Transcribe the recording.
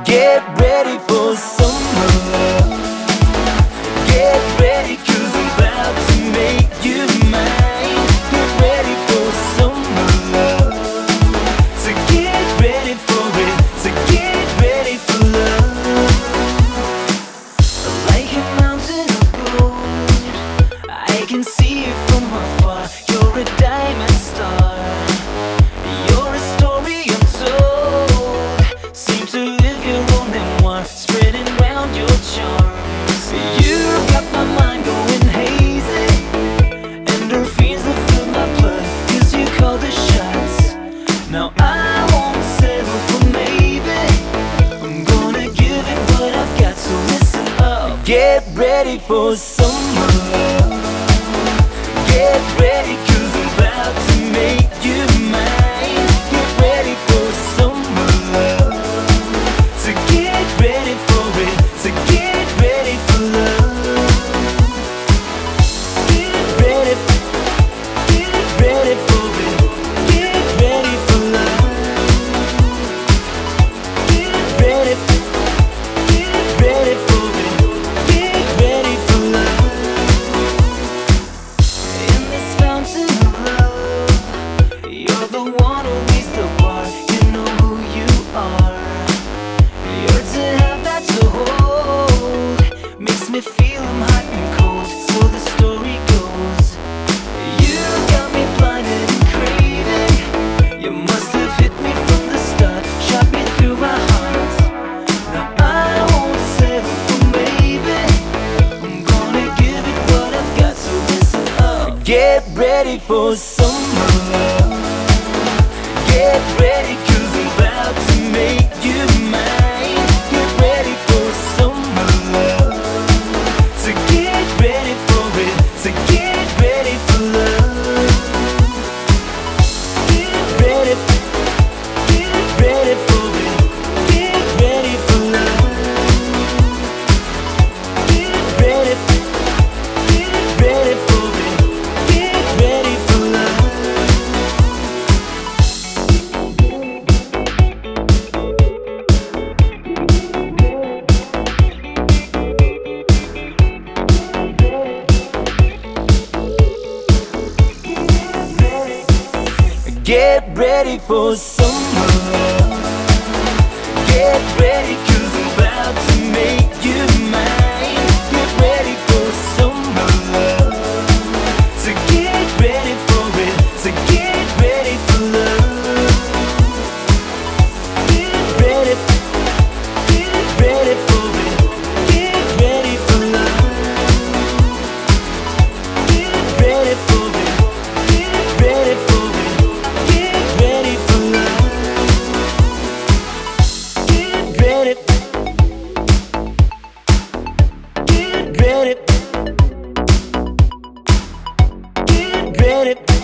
Get ready for summer love. Get ready, 'cause I'm about to make you mine. Get ready for summer love. So get ready for it. So get ready for love. Like a mountain of gold, I can see you from afar. You're a diamond star. You're a story untold. Seem to live your own memoir, spreading round your charms. You got my mind going hazy, endorphins that fill my blood, 'cause you call the shots. Now I won't settle for maybe. I'm gonna give it what I've got, so listen up. Get ready for summer love. Get ready, 'cause I'm about to make you mine. Get ready for summer love. So get ready for it. So get ready for love. Get ready for it. Get ready for love. Get ready for it. Get ready for love. In this fountain of love, you're the one who leads the bar. You know who you are. You're to have, that's to hold. Makes me feel I'm hot and cold. So the story goes, you got me blinded and craving. You must have hit me from the start, shot me through my heart. Now I won't settle for maybe. I'm gonna give it what I've got, so listen up. Get ready for summer love. Get ready, 'cause I'm about to make you mine. Get ready for summer love. So get ready for it. So get ready for love. Get ready for it. Get ready for love. Get ready for it. Get ready for love. Get ready for summer love. Get ready, 'cause I'm about to make you mine. Get ready for summer love. So get ready for it. So get ready for love. Get ready for it. Get ready for love. Get ready for it. Get ready for it. Get ready for love. Get ready. Get ready. Get ready.